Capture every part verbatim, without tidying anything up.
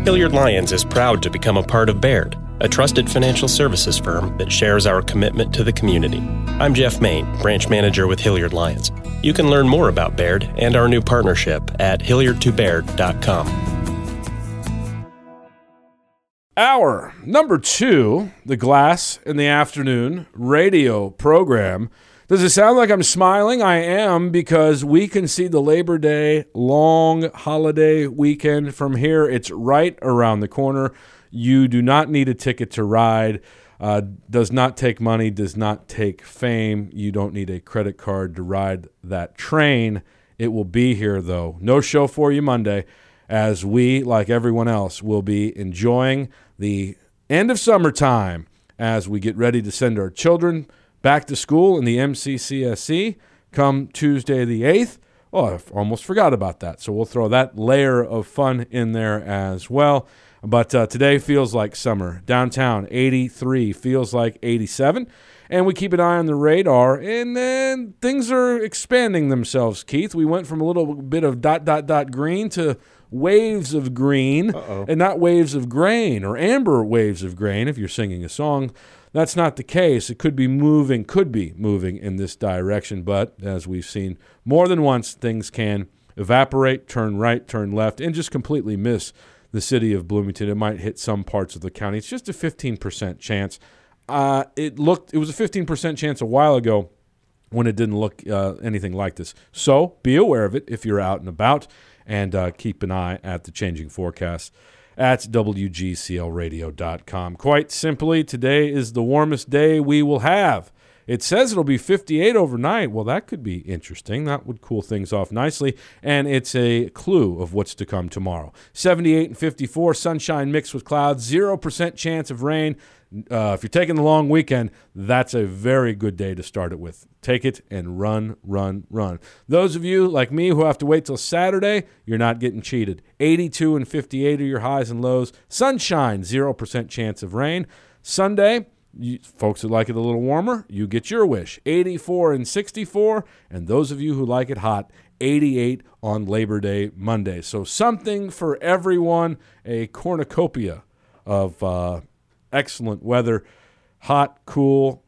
Hilliard Lyons is proud to become a part of Baird, a trusted financial services firm that shares our commitment to the community. I'm Jeff Main, branch manager with Hilliard Lyons. You can learn more about Baird and our new partnership at hilliard to baird dot com. Hour number two, the Glass in the Afternoon radio program. Does it sound like I'm smiling? I am, because we can see the Labor Day long holiday weekend from here. It's right around the corner. You do not need a ticket to ride. Uh, does not take money, does not take fame. You don't need a credit card to ride that train. It will be here, though. No show for you Monday, as we, like everyone else, will be enjoying the end of summertime as we get ready to send our children back to school in the M C C S E come Tuesday the eighth. Oh, I almost forgot about that. So we'll throw that layer of fun in there as well. But uh, today feels like summer. Downtown, eighty-three, feels like eighty-seven. And we keep an eye on the radar, and then things are expanding themselves, Keith. We went from a little bit of dot, dot, dot green to waves of green. Uh-oh. And not waves of grain or amber waves of grain if you're singing a song. That's not the case. It could be moving, could be moving in this direction, but as we've seen more than once, things can evaporate, turn right, turn left, and just completely miss the city of Bloomington. It might hit some parts of the county. It's just a fifteen percent chance. Uh, it looked, it was a fifteen percent chance a while ago when it didn't look uh, anything like this. So be aware of it if you're out and about, and uh, keep an eye at the changing forecast at W G C L radio dot com. Quite simply, today is the warmest day we will have. It says it'll be fifty-eight overnight. Well, that could be interesting. That would cool things off nicely, and it's a clue of what's to come tomorrow. seventy-eight and fifty-four, sunshine mixed with clouds, zero percent chance of rain. Uh, if you're taking the long weekend, that's a very good day to start it with. Take it and run, run, run. Those of you like me who have to wait till Saturday, you're not getting cheated. eighty-two and fifty-eight are your highs and lows. Sunshine, zero percent chance of rain. Sunday, you, folks that like it a little warmer, you get your wish. eighty-four and sixty-four. And those of you who like it hot, eighty-eight on Labor Day Monday. So something for everyone, a cornucopia of uh, excellent weather. Hot, cool,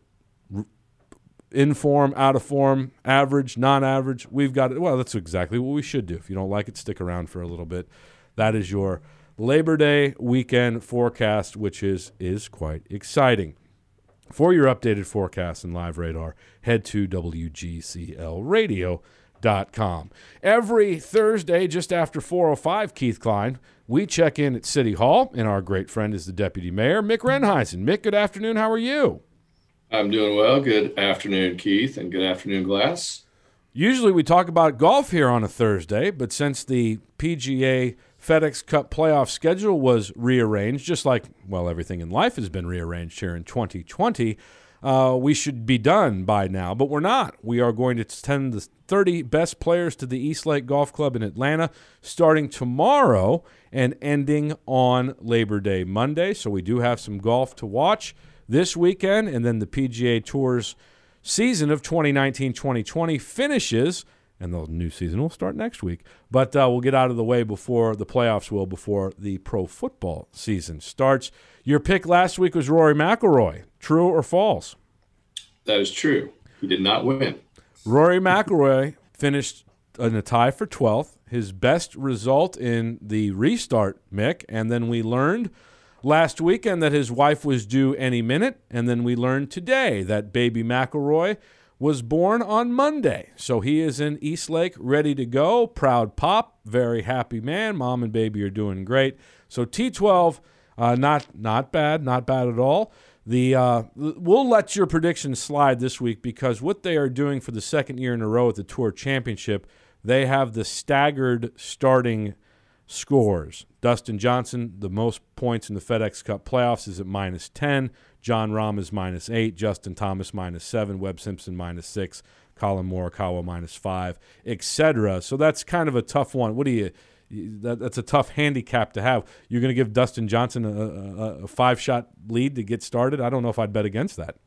in form, out of form, average, non-average. We've got it. Well, that's exactly what we should do. If you don't like it, stick around for a little bit. That is your Labor Day weekend forecast, which is is quite exciting. For your updated forecast and live radar, head to W G C L radio dot com. Every Thursday, just after four oh five, Keith Klein, we check in at City Hall, and our great friend is the Deputy Mayor, Mick Renheisen. Mick, good afternoon. How are you? I'm doing well. Good afternoon, Keith, and good afternoon, Glass. Usually we talk about golf here on a Thursday, but since the P G A FedEx Cup playoff schedule was rearranged, just like, well, everything in life has been rearranged here in twenty twenty, uh, we should be done by now, but we're not. We are going to send the thirty best players to the East Lake Golf Club in Atlanta starting tomorrow and ending on Labor Day Monday, so we do have some golf to watch this weekend, and then the P G A Tour's season of twenty nineteen twenty twenty finishes, and the new season will start next week. But uh, we'll get out of the way before the playoffs will, before the pro football season starts. Your pick last week was Rory McIlroy. True or false? That is true. He did not win. Rory McIlroy finished in a tie for twelfth, his best result in the restart, Mick, and then we learned last weekend that his wife was due any minute, and then we learned today that baby McIlroy was born on Monday. So he is in Eastlake, ready to go. Proud pop, very happy man. Mom and baby are doing great. So T twelve, uh, not not bad, not bad at all. The uh, we'll let your predictions slide this week because what they are doing for the second year in a row at the Tour Championship, they have the staggered starting scores. Dustin Johnson, the most points in the FedEx Cup playoffs, is at minus ten. John Rahm is minus eight. Justin Thomas minus seven. Webb Simpson minus six. Colin Morikawa minus five, et cetera. So that's kind of a tough one. What do you? That, that's a tough handicap to have. You're going to give Dustin Johnson a, a, a five-shot lead to get started? I don't know if I'd bet against that.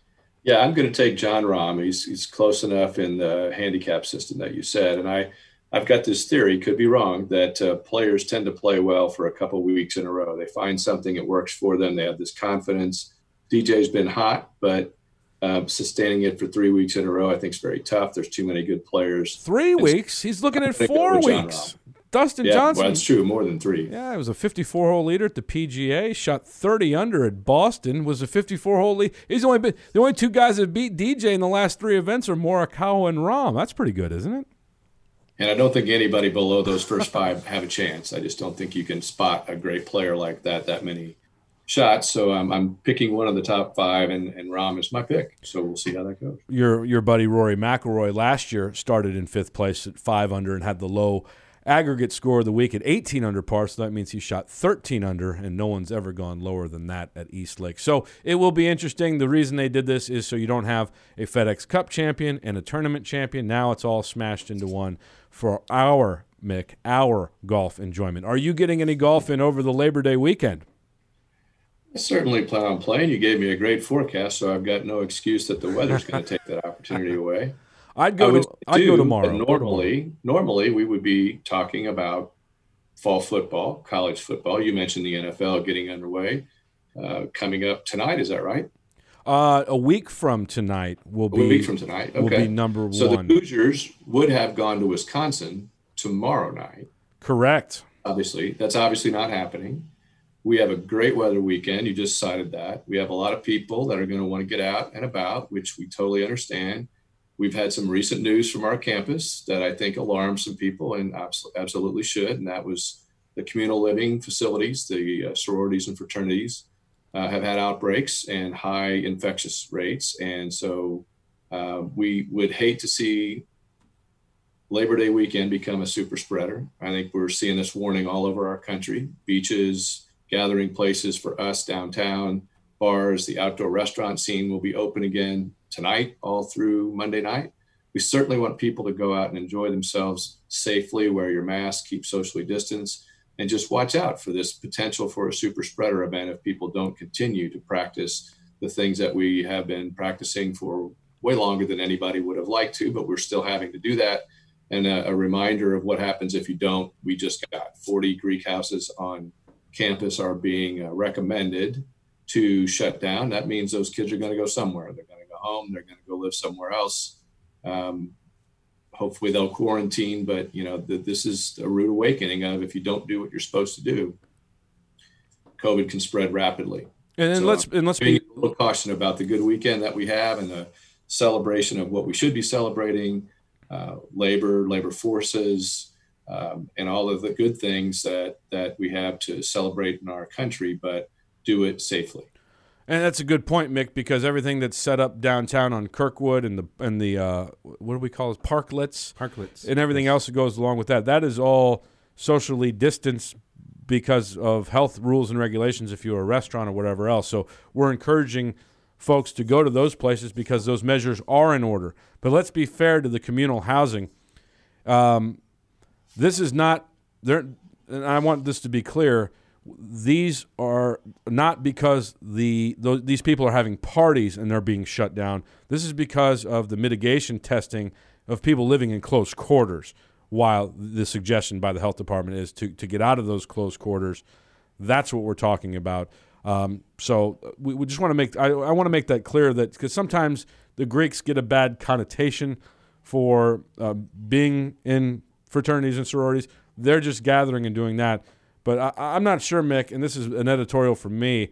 Yeah, I'm going to take John Rahm. He's he's close enough in the handicap system that you said, and I I've got this theory, could be wrong, that uh, players tend to play well for a couple weeks in a row. They find something that works for them. They have this confidence. D J's been hot, but uh, sustaining it for three weeks in a row, I think is very tough. There's too many good players. Three It's- weeks? He's looking at think four over John weeks. Dustin Yeah, Johnson. well, that's true. More than three. Yeah, it was a fifty-four hole leader at the P G A. Shot thirty under at Boston. Was a fifty-four hole lead. He's only been the only two guys that beat D J in the last three events are Morikawa and Rahm. That's pretty good, isn't it? And I don't think anybody below those first five have a chance. I just don't think you can spot a great player like that that many shots. So I'm I'm picking one of the top five, and and Rahm is my pick. So we'll see how that goes. Your your buddy Rory McIlroy last year started in fifth place at five under and had the low aggregate score of the week at eighteen under par, so that means he shot thirteen under, and no one's ever gone lower than that at East Lake. So it will be interesting. The reason they did this is so you don't have a FedEx Cup champion and a tournament champion. Now it's all smashed into one for our, Mick, our golf enjoyment. Are you getting any golf in over the Labor Day weekend? I certainly plan on playing. You gave me a great forecast, so I've got no excuse that the weather's going to take that opportunity away. I'd I go would to I'd do, go but tomorrow. Normally, normally we would be talking about fall football, college football. You mentioned the N F L getting underway, uh, coming up tonight. Is that right? Uh, a week from tonight will A be week from tonight. will Okay. be number So one. the Hoosiers would have gone to Wisconsin tomorrow night. Correct. Obviously, that's obviously not happening. We have a great weather weekend. You just cited that. We have a lot of people that are going to want to get out and about, which we totally understand. We've had some recent news from our campus that I think alarms some people, and abs- absolutely should. And that was the communal living facilities, the uh, sororities and fraternities uh, have had outbreaks and high infectious rates. And so uh, we would hate to see Labor Day weekend become a super spreader. I think we're seeing this warning all over our country. Beaches, gathering places for us downtown, bars, the outdoor restaurant scene will be open again tonight, all through Monday night. We certainly want people to go out and enjoy themselves safely, wear your mask, keep socially distanced, and just watch out for this potential for a super spreader event if people don't continue to practice the things that we have been practicing for way longer than anybody would have liked to, but we're still having to do that. And a, a reminder of what happens if you don't. We just got forty Greek houses on campus are being uh, recommended to shut down. That means those kids are going to go somewhere. They're going to go home. They're going to go live somewhere else. Um, hopefully they'll quarantine, but you know, th- this is a rude awakening of if you don't do what you're supposed to do, COVID can spread rapidly. And then So, let's and let's Being be a little caution about the good weekend that we have and the celebration of what we should be celebrating, uh, labor, labor forces, um, and all of the good things that, that we have to celebrate in our country, but do it safely. And that's a good point, Mick, because everything that's set up downtown on Kirkwood and the and the uh, what do we call it, parklets, Parklets. and everything else that goes along with that, that is all socially distanced because of health rules and regulations if you're a restaurant or whatever else. So we're encouraging folks to go to those places because those measures are in order. But let's be fair to the communal housing. Um, this is not there, and I want this to be clear. These are not because the th- these people are having parties and they're being shut down. This is because of the mitigation testing of people living in close quarters, while the suggestion by the health department is to, to get out of those close quarters. That's what we're talking about. Um, so we, we just want to make I, I want to make that clear, that because sometimes the Greeks get a bad connotation for uh, being in fraternities and sororities. They're just gathering and doing that. But I, I'm not sure, Mick, and this is an editorial from me,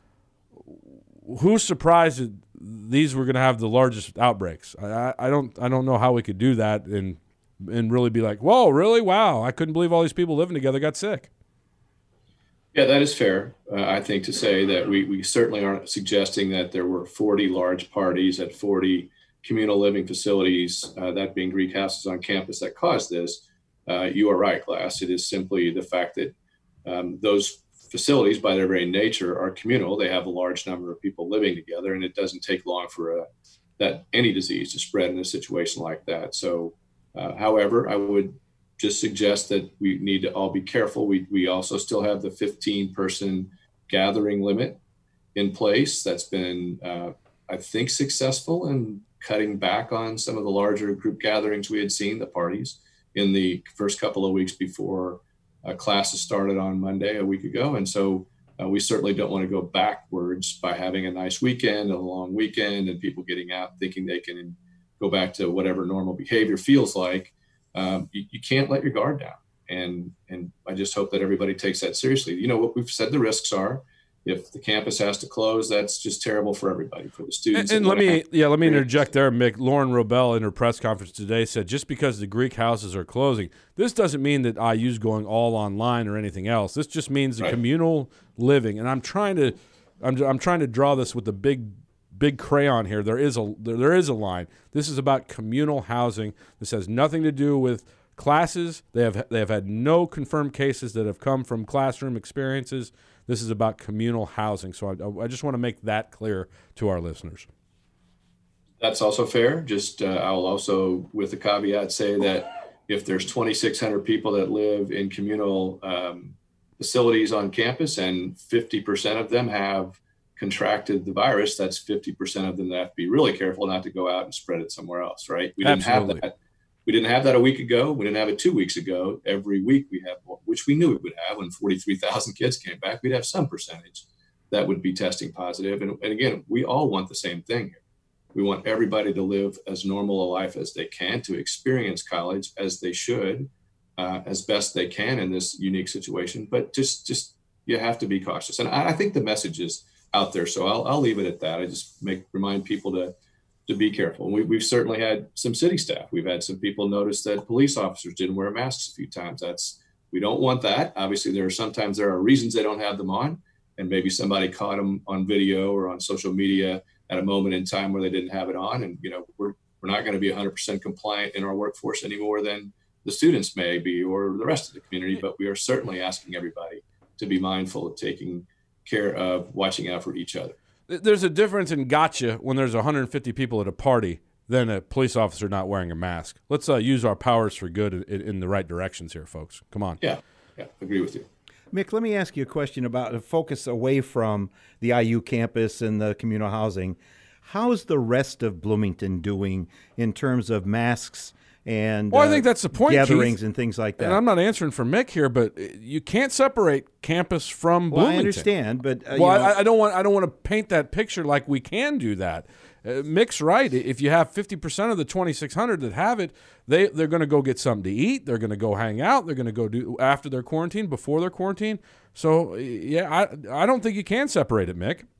who's surprised that these were going to have the largest outbreaks? I, I don't I don't know how we could do that and and really be like, whoa, really? Wow, I couldn't believe all these people living together got sick. Yeah, that is fair, uh, I think, to say that we, we certainly aren't suggesting that there were forty large parties at forty communal living facilities, uh, that being Greek houses on campus, that caused this. Uh, you are right, Glass. It is simply the fact that um, those facilities, by their very nature, are communal. They have a large number of people living together, and it doesn't take long for a, that any disease to spread in a situation like that. So, uh, however, I would just suggest that we need to all be careful. We we also still have the fifteen person gathering limit in place. That's been, uh, I think, successful in cutting back on some of the larger group gatherings we had seen, the parties. in the first couple of weeks before uh, classes started on Monday a week ago. And so uh, we certainly don't want to go backwards by having a nice weekend, a long weekend, and people getting out thinking they can go back to whatever normal behavior feels like. Um, you, you can't let your guard down. And, and I just hope that everybody takes that seriously. You know, what we've said the risks are. If the campus has to close, that's just terrible for everybody, for the students. And, and let me, yeah, let me interject there, Mick. Lauren Robel in her press conference today said just because the Greek houses are closing, this doesn't mean that I U's going all online or anything else. This just means the right. communal living. And I'm trying to, I'm, I'm trying to draw this with the big, big crayon here. There is a, there, there is a line. This is about communal housing. This has nothing to do with classes. They have, they have had no confirmed cases that have come from classroom experiences. This is about communal housing. So I, I just want to make that clear to our listeners. That's also fair. Just uh, I'll also, with the caveat, say that if there's twenty-six hundred people that live in communal um, facilities on campus and fifty percent of them have contracted the virus, that's fifty percent of them that have to be really careful not to go out and spread it somewhere else, right? We didn't Absolutely. have that. We didn't have that a week ago. We didn't have it two weeks ago. Every week we have, which we knew we would have when forty-three thousand kids came back, we'd have some percentage that would be testing positive. And, and again, we all want the same thing here. We want everybody to live as normal a life as they can, to experience college as they should, uh, as best they can in this unique situation. But just, just you have to be cautious. And I, I think the message is out there. So I'll, I'll leave it at that. I just make remind people to to be careful. We, we've certainly had some city staff. We've had some people notice that police officers didn't wear masks a few times. That's, we don't want that. Obviously, there are sometimes there are reasons they don't have them on, and maybe somebody caught them on video or on social media at a moment in time where they didn't have it on. And, you know, we're, we're not going to be one hundred percent compliant in our workforce any more than the students may be or the rest of the community, but we are certainly asking everybody to be mindful of taking care of watching out for each other. There's a difference in gotcha when there's one hundred fifty people at a party than a police officer not wearing a mask. Let's uh, use our powers for good in, in the right directions here, folks. Come on. Yeah, yeah, agree with you. Mick, let me ask you a question about a focus away from the I U campus and the communal housing. How's the rest of Bloomington doing in terms of masks and well, I think that's the point, gatherings Keith. And things like that? And I'm not answering for Mick here, but you can't separate campus from well, Bloomington. I understand, but uh, well, you know, I, I don't want I don't want to paint that picture like we can do that. Uh, Mick's right. If you have fifty percent of the twenty-six hundred that have it, they they're going to go get something to eat. They're going to go hang out. They're going to go do after their quarantine, before their quarantine. So yeah, I I don't think you can separate it, Mick.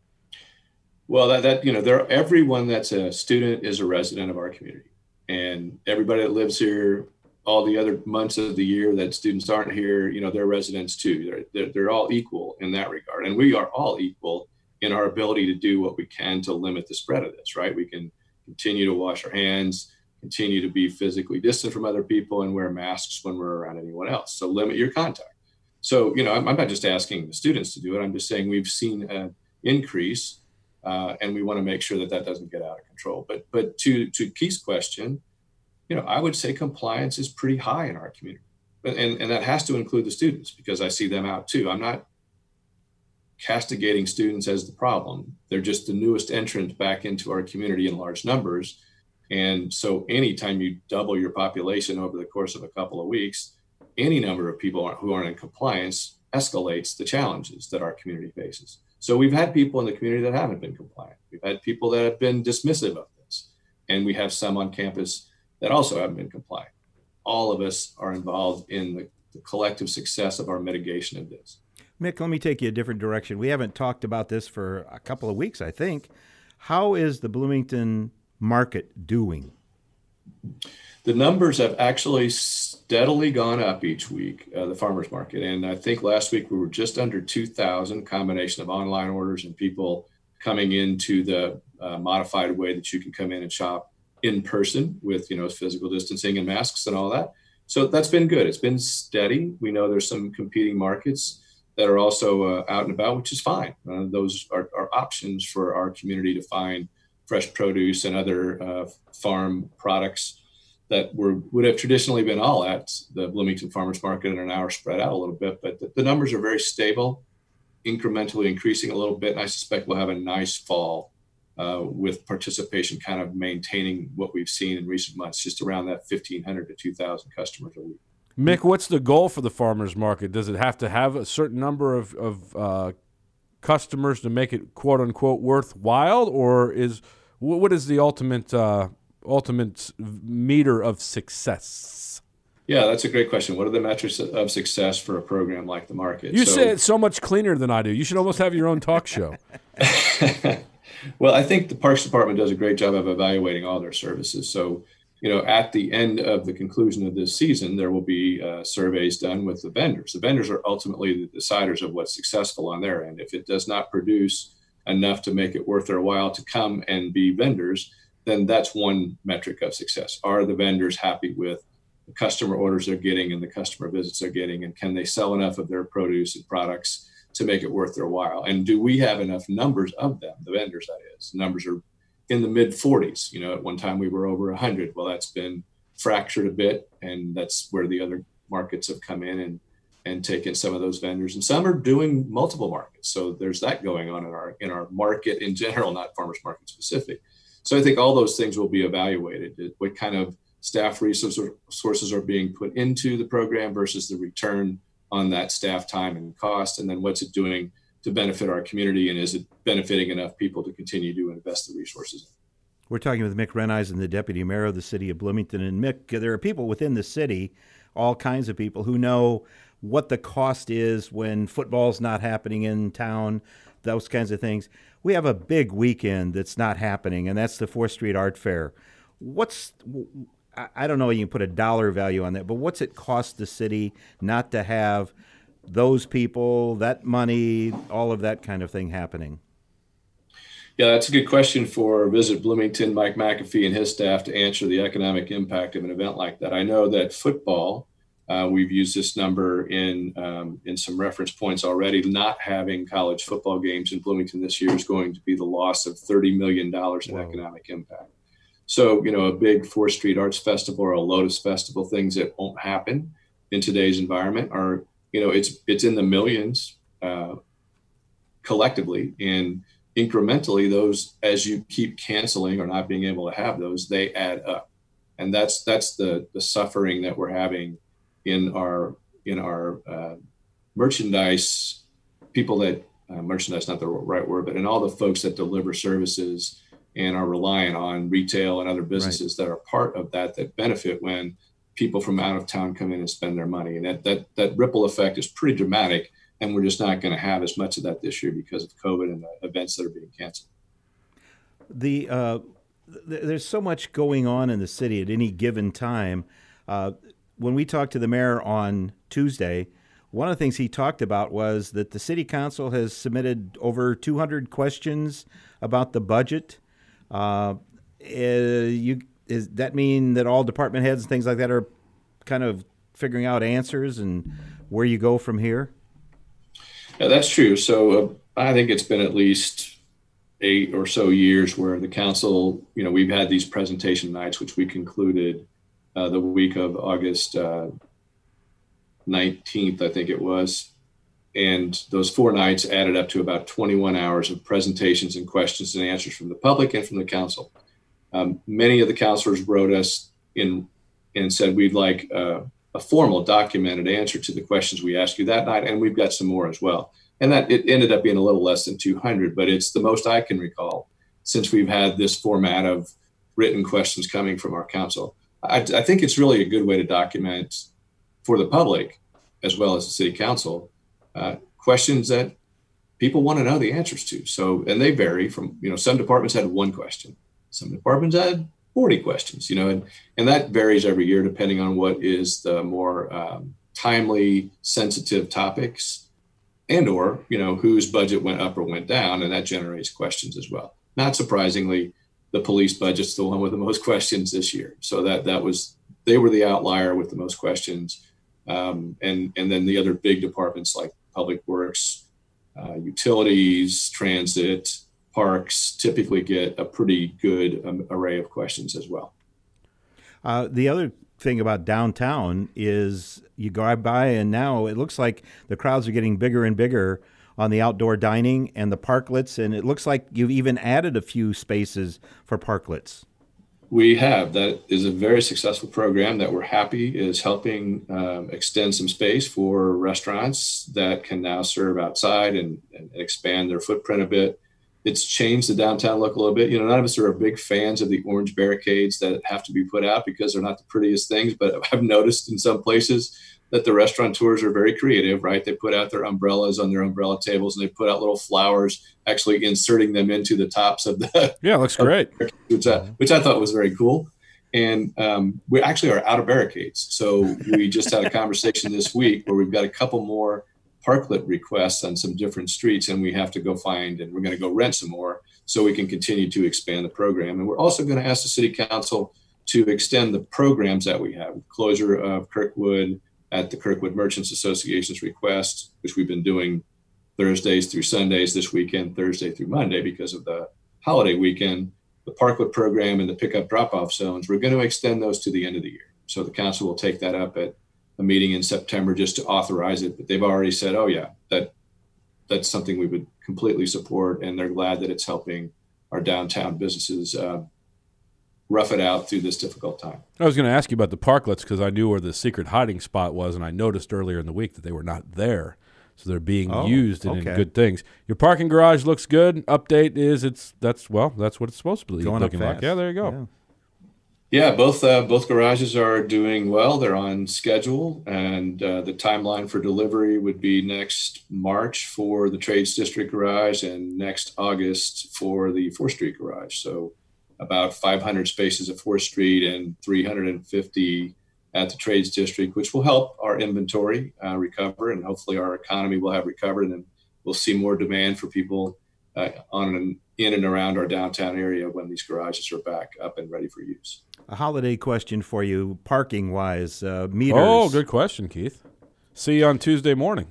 Well, that that you know, there everyone that's a student is a resident of our community. And everybody that lives here, all the other months of the year that students aren't here, you know, they're residents too. They're, they're, they're all equal in that regard. And we are all equal in our ability to do what we can to limit the spread of this, right? We can continue to wash our hands, continue to be physically distant from other people, and wear masks when we're around anyone else. So limit your contact. So, you know, I'm, I'm not just asking the students to do it. I'm just saying we've seen an increase. Uh, and we want to make sure that that doesn't get out of control. But but to to Keith's question, you know, I would say compliance is pretty high in our community, and and that has to include the students, because I see them out too. I'm not castigating students as the problem. They're just the newest entrant back into our community in large numbers, and so anytime you double your population over the course of a couple of weeks, any number of people who aren't in compliance escalates the challenges that our community faces. So we've had people in the community that haven't been compliant. We've had people that have been dismissive of this. And we have some on campus that also haven't been compliant. All of us are involved in the, the collective success of our mitigation of this. Mick, let me take you a different direction. We haven't talked about this for a couple of weeks, I think. How is the Bloomington market doing? The numbers have actually steadily gone up each week, uh, the farmers market. And I think last week we were just under two thousand, combination of online orders and people coming into the uh, modified way that you can come in and shop in person with, you know, physical distancing and masks and all that. So that's been good. It's been steady. We know there's some competing markets that are also uh, out and about, which is fine. Uh, those are, are options for our community to find fresh produce and other uh, farm products that were would have traditionally been all at the Bloomington Farmers Market and are now spread out a little bit. But the, the numbers are very stable, incrementally increasing a little bit. And I suspect we'll have a nice fall uh, with participation kind of maintaining what we've seen in recent months, just around that fifteen hundred to two thousand customers a week. Mick, what's the goal for the farmers market? Does it have to have a certain number of, of uh, customers to make it "quote unquote" worthwhile, or is what is the ultimate uh, ultimate meter of success? Yeah, that's a great question. What are the metrics of success for a program like the market? You so, say it so much cleaner than I do. You should almost have your own talk show. Well, I think the Parks Department does a great job of evaluating all their services. So, you know, at the end of the conclusion of this season, there will be uh, surveys done with the vendors. The vendors are ultimately the deciders of what's successful on their end. If it does not produce enough to make it worth their while to come and be vendors, then that's one metric of success. Are the vendors happy with the customer orders they're getting and the customer visits they're getting? And can they sell enough of their produce and products to make it worth their while? And do we have enough numbers of them, the vendors, that is? Numbers are in the mid forties. You know, at one time we were over one hundred. Well, that's been fractured a bit, and that's where the other markets have come in and and taken some of those vendors. And some are doing multiple markets. So there's that going on in our in our market in general, not farmers market specific. So I think all those things will be evaluated. What kind of staff resources are being put into the program versus the return on that staff time and cost, and then what's it doing to benefit our community, and is it benefiting enough people to continue to invest the resources? We're talking with Mick Renneisen, the Deputy Mayor of the City of Bloomington. And Mick, there are people within the city, all kinds of people, who know what the cost is when football's not happening in town, those kinds of things. We have a big weekend that's not happening, and that's the fourth Street Art Fair. What's I don't know you can put a dollar value on that, but what's it cost the city not to have those people, that money, all of that kind of thing happening? Yeah, that's a good question for Visit Bloomington, Mike McAfee and his staff to answer the economic impact of an event like that. I know that football, uh, we've used this number in um, in some reference points already. Not having college football games in Bloomington this year is going to be the loss of thirty million dollars in Whoa. economic impact. So, you know, a big fourth Street Arts Festival or a Lotus Festival, things that won't happen in today's environment are, you know, it's it's in the millions uh, collectively, and incrementally those, as you keep canceling or not being able to have those, they add up. And that's that's the the suffering that we're having in our in our uh, merchandise, people that uh, merchandise, not the right word, but in all the folks that deliver services and are reliant on retail and other businesses right. that are part of that, that benefit when people from out of town come in and spend their money. And that that that ripple effect is pretty dramatic, and we're just not going to have as much of that this year because of COVID and the events that are being canceled. The uh, th- there's so much going on in the city at any given time. Uh, when we talked to the mayor on Tuesday, one of the things he talked about was that the city council has submitted over two hundred questions about the budget. Uh, you, is that mean that all department heads and things like that are kind of figuring out answers and where you go from here? Yeah, that's true. So uh, I think it's been at least eight or so years where the council, you know, we've had these presentation nights, which we concluded uh, the week of August uh, nineteenth, I think it was. And those four nights added up to about twenty-one hours of presentations and questions and answers from the public and from the council. Um, many of the councilors wrote us in and said, we'd like uh, a formal documented answer to the questions we asked you that night. And we've got some more as well. And that it ended up being a little less than two hundred, but it's the most I can recall since we've had this format of written questions coming from our council. I, I think it's really a good way to document for the public as well as the city council Uh, questions that people want to know the answers to. So, and they vary from, you know, some departments had one question, some departments had forty questions, you know, and, and that varies every year depending on what is the more um, timely, sensitive topics and or, you know, whose budget went up or went down, and that generates questions as well. Not surprisingly, the police budget's the one with the most questions this year. So that that was, they were the outlier with the most questions. Um, and, and then the other big departments like Public Works, uh, utilities, transit, parks typically get a pretty good um, array of questions as well. Uh, the other thing about downtown is you drive by and now it looks like the crowds are getting bigger and bigger on the outdoor dining and the parklets, and it looks like you've even added a few spaces for parklets. We have. That is a very successful program that we're happy is helping um, extend some space for restaurants that can now serve outside and, and expand their footprint a bit. It's changed the downtown look a little bit. You know, none of us are big fans of the orange barricades that have to be put out because they're not the prettiest things, but I've noticed in some places that the restaurateurs are very creative, right? They put out their umbrellas on their umbrella tables and they put out little flowers, actually inserting them into the tops of the. Yeah, it looks great. Which I, which I thought was very cool. And um, we actually are out of barricades. So we just had a conversation this week where we've got a couple more parklet requests on some different streets, and we have to go find, and we're going to go rent some more so we can continue to expand the program. And we're also going to ask the city council to extend the programs that we have. Closure of Kirkwood at the Kirkwood Merchants Association's request, which we've been doing Thursdays through Sundays, this weekend, Thursday through Monday because of the holiday weekend. The parklet program and the pickup drop-off zones, we're going to extend those to the end of the year. So the council will take that up at a meeting in September just to authorize it, but they've already said, oh yeah, that that's something we would completely support, and they're glad that it's helping our downtown businesses uh, rough it out through this difficult time. I was going to ask you about the parklets because I knew where the secret hiding spot was, and I noticed earlier in the week that they were not there, so they're being oh, used and okay. in good things. Your parking garage looks good. Update is it's that's well that's what it's supposed to be Going looking up like. fast. Yeah, there you go. Yeah. Yeah, both uh, both garages are doing well. They're on schedule, and uh, the timeline for delivery would be next March for the Trades District garage and next August for the fourth Street garage. So about five hundred spaces at fourth Street and three hundred fifty at the Trades District, which will help our inventory uh, recover, and hopefully our economy will have recovered, and then we'll see more demand for people uh, on and in and around our downtown area when these garages are back up and ready for use. A holiday question for you, parking-wise, uh, meters. Oh, good question, Keith. See you on Tuesday morning.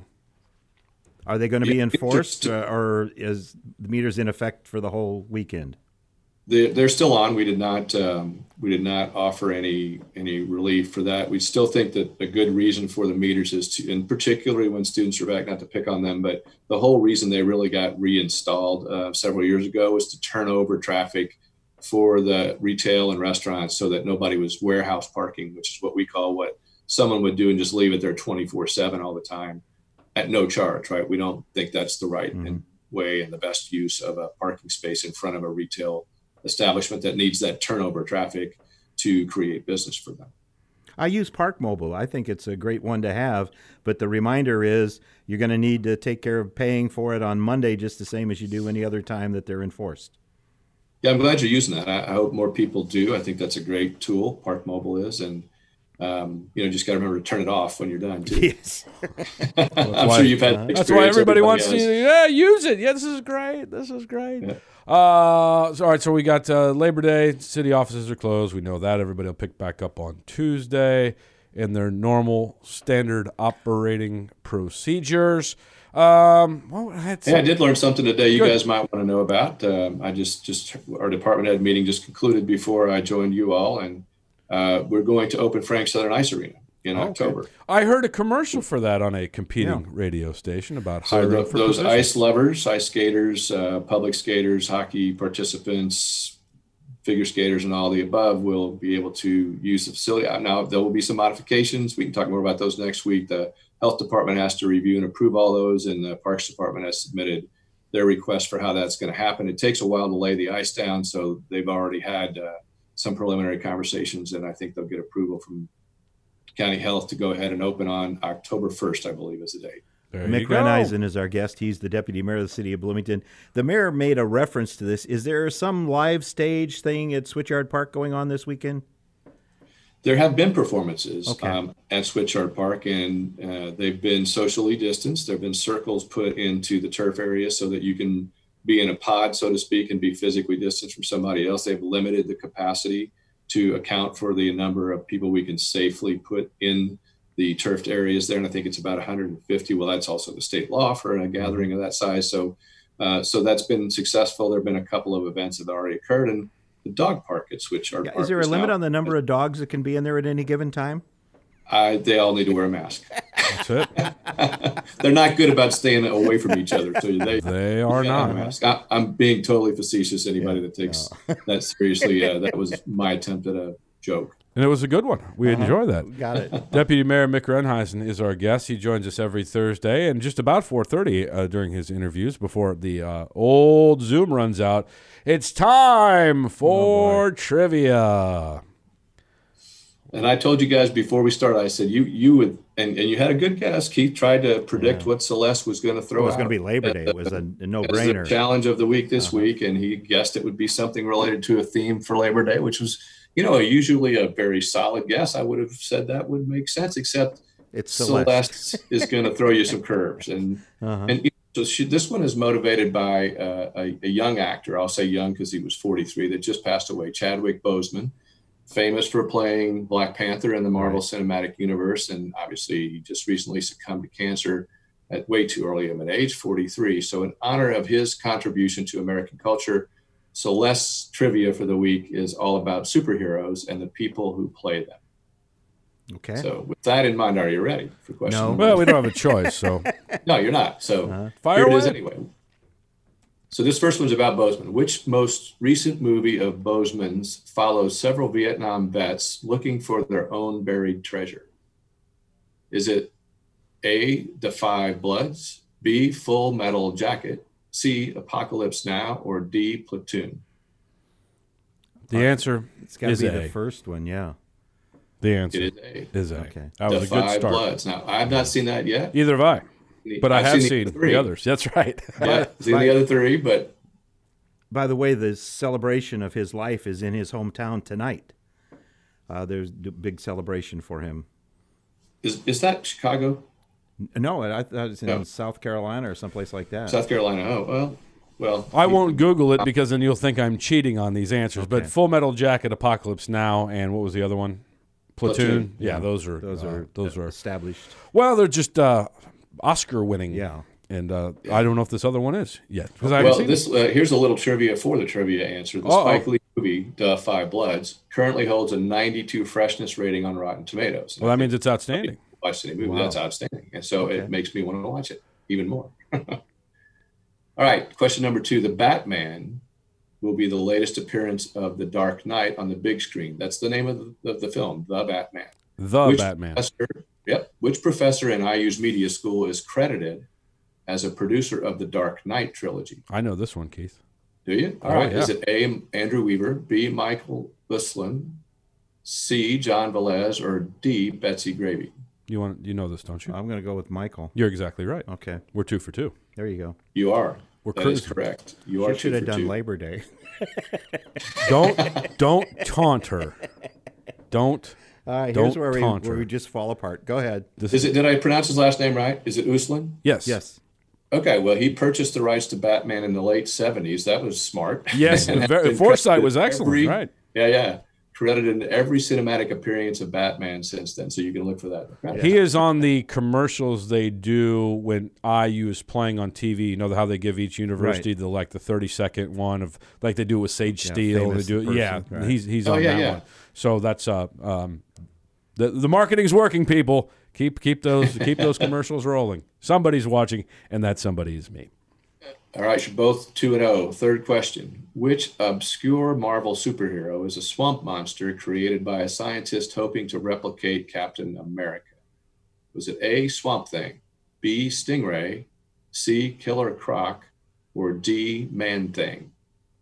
Are they going to be Yeah, enforced, just- uh, or is the meters in effect for the whole weekend? They're, they're still on. We did not um, we did not offer any any relief for that. We still think that a good reason for the meters is to, and particularly when students are back, not to pick on them, but the whole reason they really got reinstalled uh, several years ago was to turn over traffic for the retail and restaurants so that nobody was warehouse parking, which is what we call what someone would do and just leave it there twenty-four seven all the time at no charge, right? We don't think that's the right Mm-hmm. and way and the best use of a parking space in front of a retail establishment that needs that turnover traffic to create business for them. I use Park Mobile. I think it's a great one to have, but the reminder is you're going to need to take care of paying for it on Monday just the same as you do any other time that they're enforced. Yeah, I'm glad you're using that. I, I hope more people do. I think that's a great tool, Park Mobile is, and um, you know, just got to remember to turn it off when you're done too. Yes. I'm sure you've had. That's why everybody wants to. has. Yeah, use it. Yeah, this is great. This is great. Yeah. Uh, so, all right, so we got uh, Labor Day. City offices are closed. We know that. Everybody will pick back up on Tuesday in their normal standard operating procedures. Um, well, I had Hey, I did learn something today. You Good. guys might want to know about. Um, I just, just our department head meeting just concluded before I joined you all, and uh, we're going to open Frank Southern Ice Arena in Okay. October. I heard a commercial for that on a competing Yeah. radio station about So hiring tho- for those positions. ice lovers, ice skaters, uh, public skaters, hockey participants, figure skaters, and all the above will be able to use the facility. Uh, Now, there will be some modifications. We can talk more about those next week. The health department has to review and approve all those, and the parks department has submitted their request for how that's going to happen. It takes a while to lay the ice down, so they've already had uh, some preliminary conversations, and I think they'll get approval from County Health to go ahead and open on October first, I believe is the date. There you Mick go. Reneisen is our guest. He's the deputy mayor of the city of Bloomington. The mayor made a reference to this. Is there some live stage thing at Switchyard Park going on this weekend? There have been performances Okay. um, at Switchyard Park, and uh, they've been socially distanced. There have been circles put into the turf area so that you can be in a pod, so to speak, and be physically distanced from somebody else. They've limited the capacity to account for the number of people we can safely put in the turfed areas there. And I think it's about one hundred fifty. Well, that's also the state law for a gathering of that size. So, uh, so that's been successful. There have been a couple of events that have already occurred, and the dog park at Switchyard Yeah, Park. is there a limit now- on the number of dogs that can be in there at any given time? I, they all need to wear a mask. That's it. They're not good about staying away from each other. So they, They are not. I, I'm being totally facetious. Anybody that takes that seriously, uh, that was my attempt at a joke. And it was a good one. We Uh-huh. enjoy that. Got it. Deputy Mayor Mick Renheisen is our guest. He joins us every Thursday and just about four thirty uh, during his interviews before the uh, old Zoom runs out. It's time for Oh, trivia. And I told you guys before we started, I said you you would, and, and you had a good guess. Keith tried to predict Yeah. what Celeste was going to throw. It was out. going to be Labor Day. It was a, a As the no-brainer. challenge of the week this Uh-huh. week, and he guessed it would be something related to a theme for Labor Day, which was, you know, usually a very solid guess. I would have said that would make sense, except It's Celeste. Celeste is going to throw you some curves, and Uh-huh. and you know, so she, this one is motivated by uh, a, a young actor. I'll say young because he was forty-three that just passed away, Chadwick Boseman, famous for playing Black Panther in the Marvel Cinematic Universe, and obviously he just recently succumbed to cancer at way too early of an age, forty-three. So in honor of his contribution to American culture, Celeste's trivia for the week is all about superheroes and the people who play them. Okay. So with that in mind, are you ready for question No. number Well, we don't have a choice, so No, you're not. So Uh-huh. fire here it is away. anyway. So this first one's about Boseman. Which most recent movie of Boseman's follows several Vietnam vets looking for their own buried treasure? Is it A, The Five Bloods, B, Full Metal Jacket, C, Apocalypse Now, or D, Platoon? The answer It's got to is be A. the first one, yeah. The It answer is A. is A. Okay. That The was a good Five start. Bloods. Now, I've not seen that yet. Either have I, but I I've have the seen other three. the others. That's right. Yeah, seen the other three, but By the way, the celebration of his life is in his hometown tonight. Uh, there's a big celebration for him. is, is that Chicago? No, I thought it was in No. South Carolina or someplace like that. South Carolina? Oh, well, well. I won't Google it because then you'll think I'm cheating on these answers. But Okay. Full Metal Jacket, Apocalypse Now, and what was the other one? Platoon. Platoon. Yeah, Yeah. those are Those uh, are those are established. well, they're just uh, Oscar winning. Yeah. And uh, I don't know if this other one is yet because I haven't Well, seen this uh, here's a little trivia for the trivia answer. The Uh-oh. Spike Lee movie, The Five Bloods, currently holds a ninety-two freshness rating on Rotten Tomatoes. it. Well, that means it's outstanding. Watch any movie, Wow. that's outstanding, and so Okay. it makes me want to watch it even more. All right, question number two: The Batman will be the latest appearance of the Dark Knight on the big screen. That's the name of the, of the film, The Batman. The Which Batman. Professor, yep. Which professor in I U's media school is credited as a producer of the Dark Knight trilogy? I know this one, Keith. Do you? All Oh, right. yeah. Is it A, Andrew Weaver, B, Michael Bislin, C, John Velez, or D, Betsy Gravy? You want you know this, don't you? I'm going to go with Michael. You're exactly right. Okay. We're two for two. There you go. You are. We're That is cruising. correct. You are She should two have for done two. Labor Day. Don't don't taunt her. Don't. Uh, here's Don't where we, taunt where her. we just fall apart. Go ahead. This Is it? Did I pronounce his last name right? Is it Uslin? Yes. Yes. Okay. Well, he purchased the rights to Batman in the late seventies. That was smart. Yes. And has very, been foresight credited was excellent. every- Right. Yeah, yeah. Credited in every cinematic appearance of Batman since then. So you can look for that. He is on the commercials they do when I U is playing on T V. You know how they give each university Right. the like the thirty second one of like they do it with Sage Yeah, Steele. They famous do it. person, Yeah, right. he's he's Oh, on yeah, that yeah. one. So that's uh um the the marketing's working, people. Keep keep those keep those commercials rolling. Somebody's watching, and that somebody is me. All right, you're both two and oh. Third question. Which obscure Marvel superhero is a swamp monster created by a scientist hoping to replicate Captain America? Was it A, Swamp Thing, B, Stingray, C, Killer Croc, or D, Man Thing?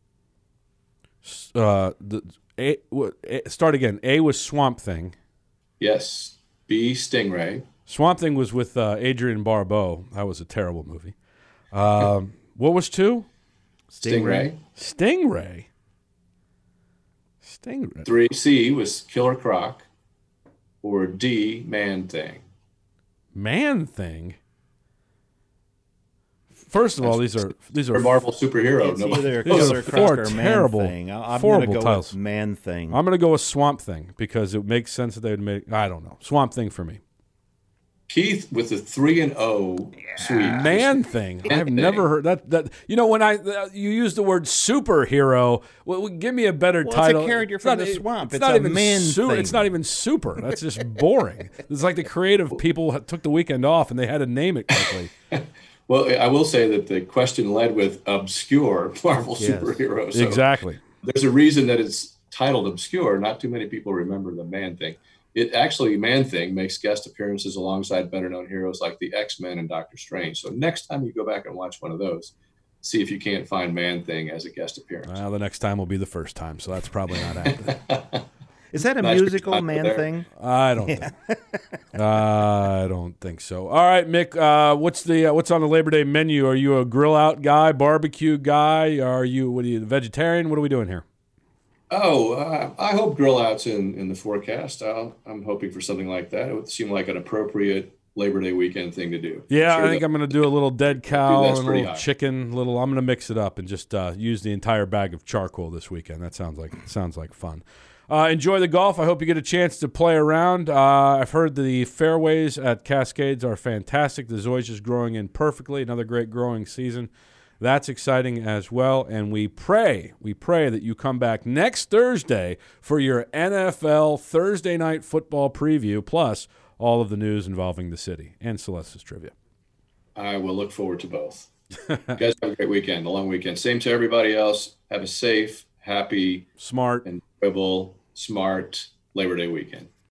Uh, the a, what, a, start again. A was Swamp Thing. Yes, B, Stingray. Swamp Thing was with uh, Adrian Barbeau. That was a terrible movie. Um, what was two? Stingray. Stingray. Stingray. Three, C was Killer Croc, or D, Man Thing. Man Thing. First of all, these are these Or are Marvel superhero. It's Nobody- either These Killer are Croc four or Man terrible, Thing. I- I'm horrible going to go titles. with Man Thing. I'm going to go with Swamp Thing because it makes sense that they would make. I don't know. Swamp Thing for me. Keith with the three and O sweep. Man thing. Man I've thing. never heard that. That you know when I uh, you use the word superhero. Well, give me a better Well, it's a title. character from the swamp. It's, It's not a even man su- thing. It's not even super. That's just boring. It's like the creative people had- took the weekend off and they had to name it quickly. Well, I will say that the question led with obscure Marvel Yes. superhero. So Exactly. there's a reason that it's titled obscure. Not too many people remember the Man Thing. It actually, Man Thing makes guest appearances alongside better known heroes like the X-Men and Doctor Strange. So next time you go back and watch one of those, see if you can't find Man Thing as a guest appearance. Well, the next time will be the first time, so that's probably not happening. Is that a Nice musical shot Man there. thing? I don't think. I don't think so. All right, Mick. Uh, what's the uh, what's on the Labor Day menu? Are you a grill out guy, barbecue guy? Are you what are you vegetarian? What are we doing here? Oh, uh, I hope grill out's in, in the forecast. I'll, I'm hoping for something like that. It would seem like an appropriate Labor Day weekend thing to do. Yeah, Sure I think that- I'm going to do a little dead cow that's and a pretty little high. chicken. Little, I'm going to mix it up and just uh, use the entire bag of charcoal this weekend. That sounds like sounds like fun. Uh, enjoy the golf. I hope you get a chance to play around. Uh, I've heard the fairways at Cascades are fantastic. The Zoysia is growing in perfectly. Another great growing season. That's exciting as well. And we pray, we pray that you come back next Thursday for your N F L Thursday night football preview, plus all of the news involving the city and Celeste's trivia. I will look forward to both. You guys have a great weekend, a long weekend. Same to everybody else. Have a safe, happy, Smart. enjoyable, smart Labor Day weekend.